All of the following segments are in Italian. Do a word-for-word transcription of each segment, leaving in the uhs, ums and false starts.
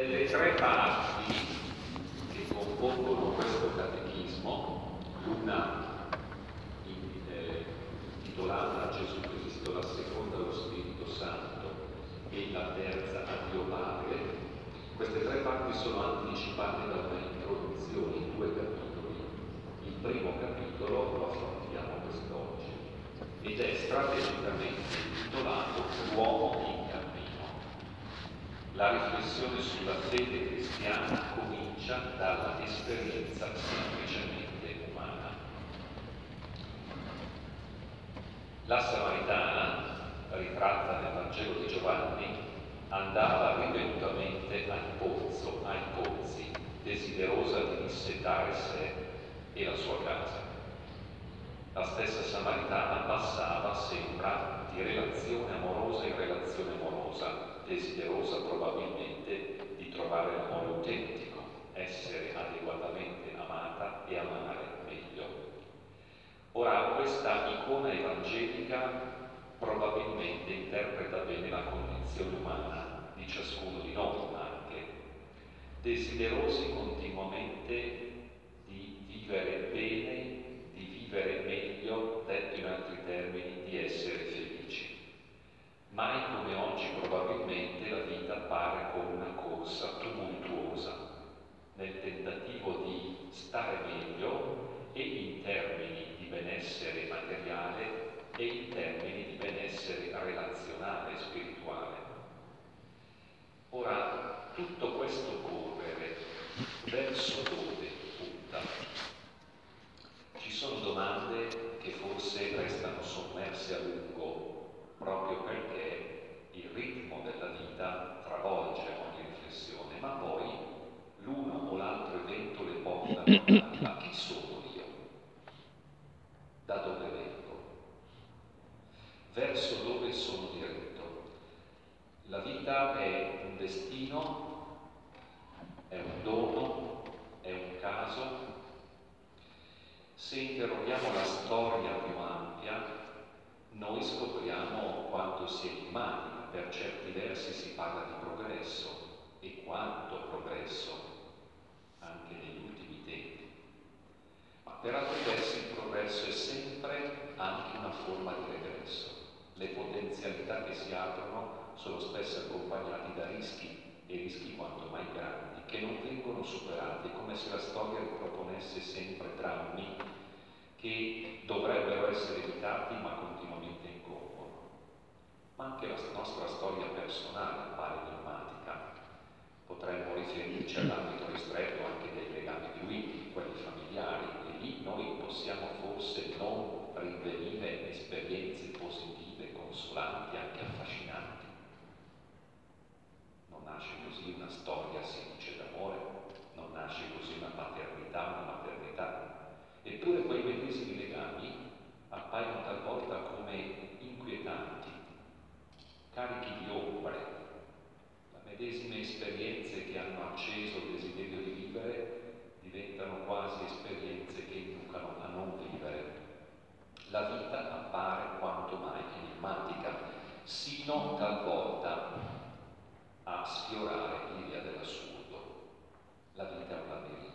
delle tre parti che compongono questo catechismo, una eh, intitolata a Gesù Cristo, la seconda allo Spirito Santo e la terza a Dio Padre. Queste tre parti sono anticipate da una introduzione in due capitoli. Il primo capitolo lo affrontiamo quest'oggi ed è strategicamente intitolato L'uomo in cammino. La riflessione sulla fede cristiana comincia dalla esperienza semplicemente umana. La Samaritana, ritratta nel Vangelo di Giovanni, andava ripetutamente al pozzo, ai pozzi, desiderosa di dissetare sé e la sua casa. La stessa Samaritana passava, sembra, di relazione amorosa in relazione amorosa, desiderosa probabilmente di trovare l'amore autentico, essere adeguatamente amata e amare meglio. Ora, questa icona evangelica probabilmente interpreta bene la condizione umana di ciascuno di noi anche, desiderosi continuamente di vivere bene, di vivere meglio, detto in altri termini, di essere felici. Mai come oggi probabilmente la vita appare come una corsa tumultuosa, nel tentativo di stare meglio e in termini di benessere materiale e in termini di benessere relazionale e spirituale. Ora, tutto questo correre verso dove punta? Ci sono domande che forse restano sommerse a lungo, proprio perché il ritmo della vita travolge ogni riflessione, ma poi l'uno o l'altro evento le porta a domandare: ma chi sono io? Da dove vengo? Verso dove sono diretto? La vita è un destino, è un dono, è un caso. Se interroghiamo la storia più ampia, noi scopriamo quanto sia enigmatica. Per certi versi si parla di progresso, e quanto progresso, anche negli ultimi tempi. Ma per altri versi il progresso è sempre anche una forma di regresso. Le potenzialità che si aprono sono spesso accompagnati da rischi, e rischi quanto mai grandi, che non vengono superati, come se la storia riproponesse sempre drammi che dovrebbero essere evitati ma continuamente incombono. Ma anche la nostra storia personale appare enigmatica. Potremmo riferirci all'ambito ristretto anche dei legami più intimi, quelli familiari, e lì noi possiamo forse non rinvenire esperienze positive, consolanti, anche affascinanti. Non nasce così una storia semplice d'amore, non nasce così una paternità, una maternità. Eppure quei medesimi legami appaiono talvolta come inquietanti, carichi di ombre. Le medesime esperienze che hanno acceso il desiderio di vivere diventano quasi esperienze che inducano a non vivere. La vita appare quanto mai enigmatica, sino talvolta a sfiorare l'idea dell'assurdo. La vita è un labirinto.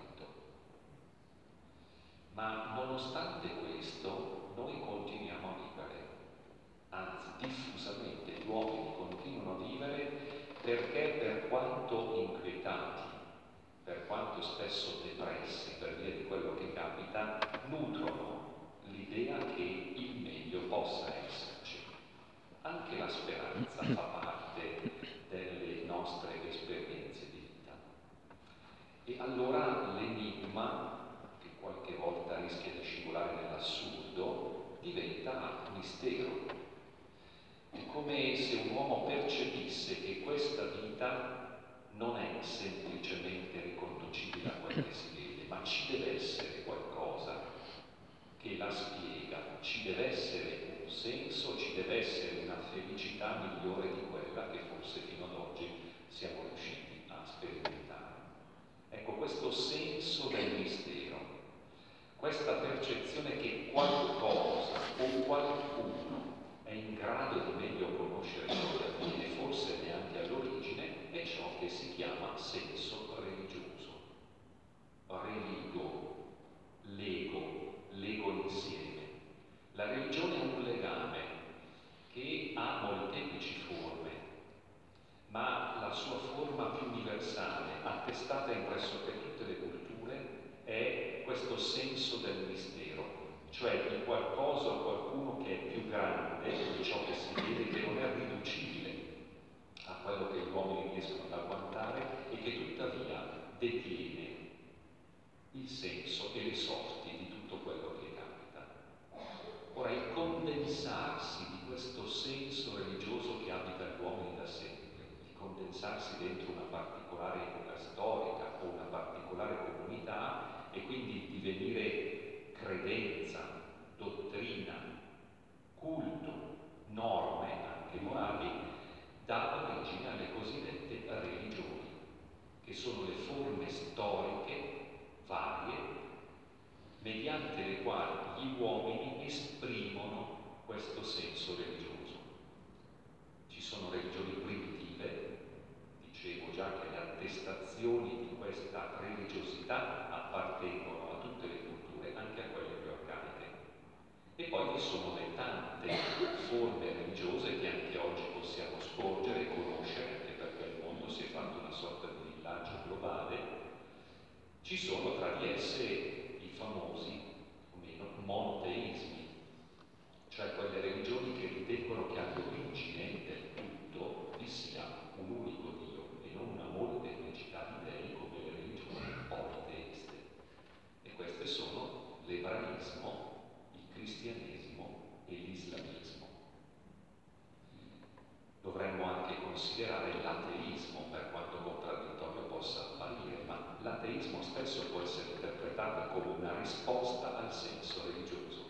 Ma nonostante questo, noi continuiamo a vivere, anzi diffusamente gli uomini continuano a vivere, perché per quanto inquietati, per quanto spesso depressi per via di quello che capita, nutrono l'idea che il meglio possa esserci. Anche la speranza fa parte delle nostre esperienze di vita. E allora l'enigma, che qualche volta rischia di scivolare nell'assurdo, diventa un mistero. È come se un uomo percepisse che questa vita non è semplicemente riconducibile a quel che si vede, ma ci deve essere qualcosa che la spiega, ci deve essere un senso, ci deve essere una felicità migliore di quella che forse fino ad oggi siamo riusciti a sperimentare. Ecco, questo senso del mistero, questa percezione che qualcosa o qualcuno è in grado di meglio conoscere ciò che avviene, forse neanche all'origine, è ciò che si chiama senso religioso. Religo, lego, lego insieme. La religione è un legame che ha molteplici forme, ma la sua forma più universale, attestata in pressoché tutte le culture, è questo senso del mistero, cioè di qualcosa o qualcuno che è più grande di ciò che si vede, che non è riducibile a quello che gli uomini riescono ad agguantare e che tuttavia detiene il senso e le sorti di tutto quello che capita. Ora, il condensarsi di questo senso religioso che abita gli uomini da sempre, il condensarsi dentro una particolare epoca storica o una particolare comunità e quindi divenire credenza, dottrina, culto, norme anche morali, dà origine alle cosiddette religioni, che sono le forme storiche varie mediante le quali gli uomini esprimono questo senso religioso. Ci sono religioni primitive, dicevo già che le attestazioni di questa religiosità appartengono a tutte le culture, anche a quelle più arcaiche. E poi vi sono le tante forme religiose che anche oggi possiamo scorgere e conoscere, anche perché il mondo si è fatto una sorta di villaggio globale. Ci sono tra di esse i famosi, o meno, monoteismi, cioè quelle religioni che ritengono che all'origine del tutto vi sia un unico Dio e non una molteplicità di dei come le religioni politeiste. E queste sono l'ebraismo, il cristianesimo e l'islamismo. Dovremmo anche considerare l'ateismo, per quanto contraddittorio possa apparire, ma l'ateismo spesso può essere interpretato come una risposta al senso religioso,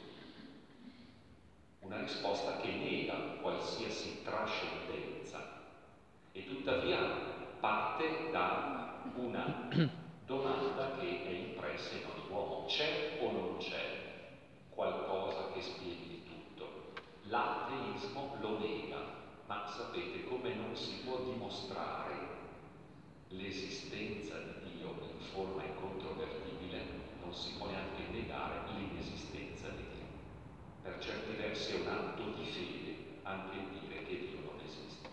una risposta che nega qualsiasi trascendenza e tuttavia parte da una domanda che è impressa in ogni uomo: c'è o non c'è qualcosa che spieghi tutto? L'ateismo lo nega, ma sapete, come non si può dimostrare l'esistenza di Dio in forma incontrovertibile, non si può neanche negare l'inesistenza di Dio. Per certi versi è un atto di fede anche il dire che Dio non esiste.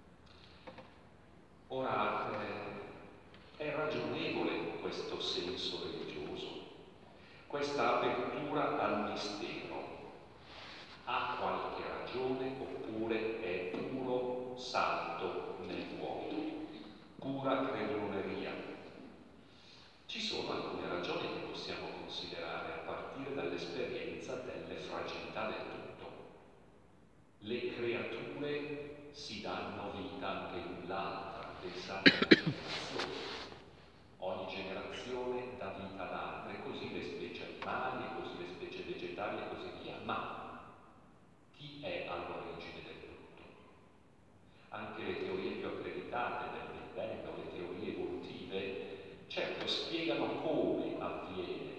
Ora, eh, è ragionevole questo senso religioso, questa apertura al mistero. Ha qualche ragione oppure è puro salto nel vuoto, pura creduloneria? Ci sono alcune ragioni che possiamo considerare a partire dall'esperienza delle fragilità del tutto. Le creature si danno vita anche l'un l'altra, pensate alla generazione. Ogni generazione dà vita ad altre, così le specie animali, così le specie vegetali e così via. Ma chi è all'origine del tutto? Anche le teorie più accreditate del Big Bang o le teorie evolutive, certo, spiegano come avviene,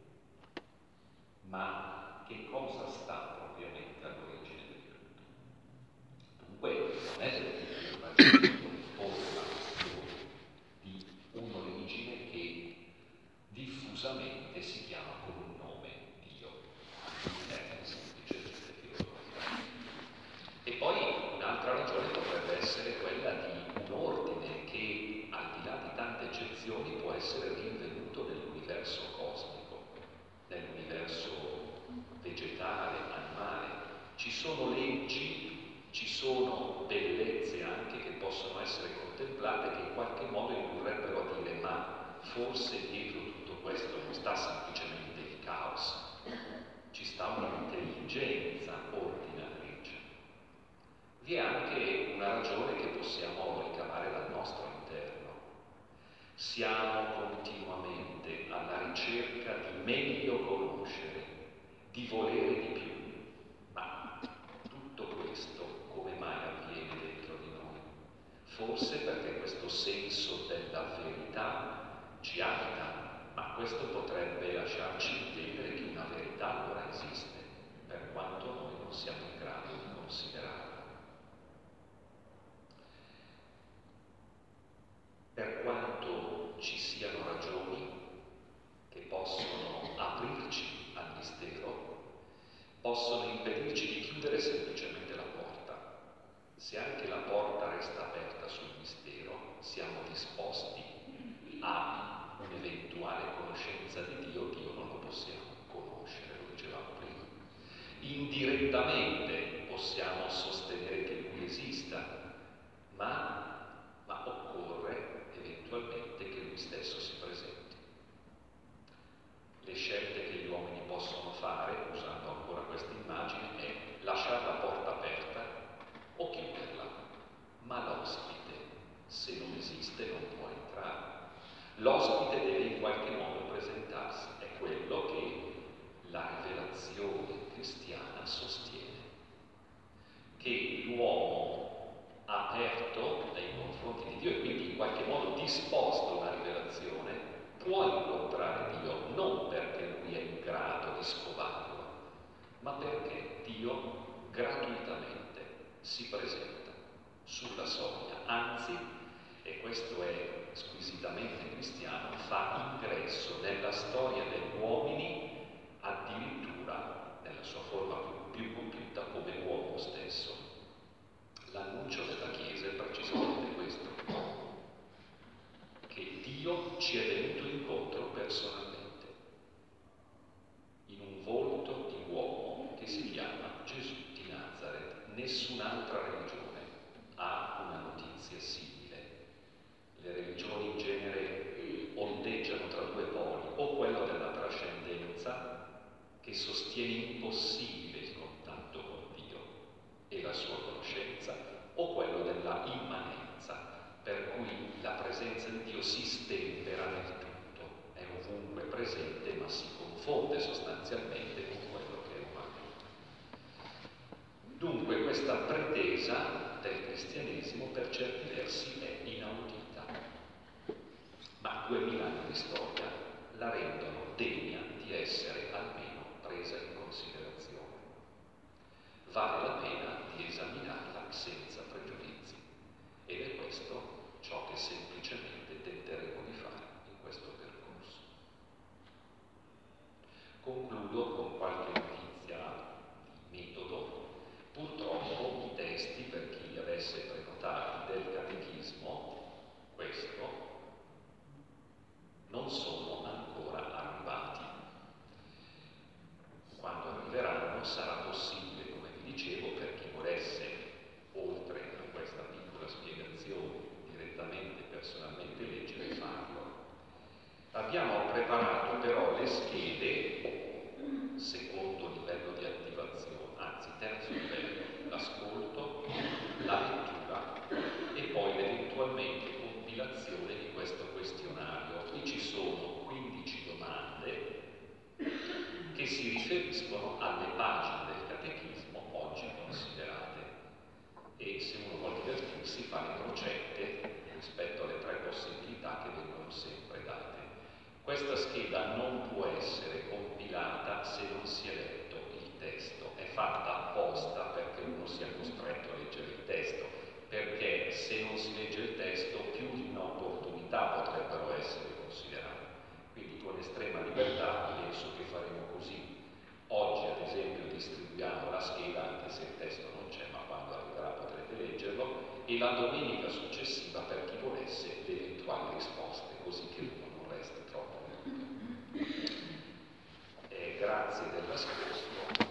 ma che cosa sta propriamente all'origine del tutto? Dunque, non è del tutto un ragionamento che pone la questione di un'origine che diffusamente si chiama con un nome, Dio. È semplicemente teologica. E poi un'altra ragione potrebbe essere quella di un ordine che, al di là di tante eccezioni, può essere rinvenuto nell'universo cosmico, nell'universo vegetale, animale. Ci sono leggi, ci sono bellezze anche che possono essere contemplate, che in qualche modo indurrebbero a dire: ma forse dietro tutto questo non sta semplicemente il caos, ci sta un'intelligenza ordinatrice. Vi è anche una ragione che possiamo ricavare dal nostro interno. Siamo continuamente alla ricerca di meglio conoscere, di volere di più. Ma tutto questo come mai avviene dentro di noi? Forse perché questo senso della verità ci abita, ma questo potrebbe lasciarci intendere che una verità allora esiste, per quanto noi non siamo in grado di considerarla. Per quanto disposti a un'eventuale conoscenza di Dio, Dio non lo possiamo conoscere, lo dicevamo prima. Indirettamente possiamo sostenere che Lui esista, ma, ma occorre eventualmente che Lui stesso si presenti. Le scelte che gli uomini possono fare, usando ancora questa immagine, è lasciare la porta aperta o chiuderla, ma l'ospite, se non esiste, non può entrare. L'ospite deve in qualche modo presentarsi, è quello che la rivelazione cristiana sostiene, che l'uomo aperto nei confronti di Dio e quindi in qualche modo disposto a una rivelazione può incontrare Dio, non perché lui è in grado di scovarlo, ma perché Dio gratuitamente si presenta sulla soglia, anzi, e questo è squisitamente cristiano, fa ingresso nella storia degli uomini addirittura nella sua forma più, più compiuta come uomo stesso. L'annuncio della Chiesa è precisamente questo, che Dio ci è venuto incontro personalmente, in un volto di uomo che si chiama Gesù di Nazaret. Nessun'altra religione ha una notizia simile. Le religioni in genere ondeggiano tra due poli, o quello della trascendenza, che sostiene impossibile il contatto con Dio e la sua conoscenza, o quello della immanenza, per cui la presenza di Dio si stempera nel tutto, è ovunque presente, ma si confonde sostanzialmente con quello che è umano. Dunque questa pretesa del cristianesimo per certi versi è inaudita, ma duemila anni di storia la rendono degna di essere almeno presa in considerazione. Vale la pena di esaminarla senza pregiudizi, ed è questo ciò che semplicemente tenteremo di fare in questo percorso. Concludo con qualche notizia di metodo. Purtroppo i testi, per chi li avesse prenotati, del catechismo, questo, non sono ancora arrivati. Quando arriveranno sarà possibile, come vi dicevo, per chi volesse, oltre a questa piccola spiegazione, direttamente, personalmente leggere, farlo. Abbiamo preparato però le schede, secondo livello di attivazione, anzi terzo livello, l'ascolto, la lettura e poi eventualmente compilazione di questo questionario. Qui ci sono quindici domande che si riferiscono alle pagine del catechismo oggi considerate, e se uno vuole divertirsi fa le crocette rispetto alle tre possibilità che vengono sempre date. Questa scheda non può essere compilata se non si è letto il testo, è fatta apposta perché uno sia costretto a leggere il testo, perché se non si legge il testo più di un'opportunità potrebbero essere considerate. Quindi con estrema libertà penso che faremo così. Oggi ad esempio distribuiamo la scheda, anche se il testo non c'è, ma quando arriverà potrete leggerlo, e la domenica successiva, per chi volesse, le eventuali risposte, così che uno non resti troppo. Eh, grazie dell'ascolto.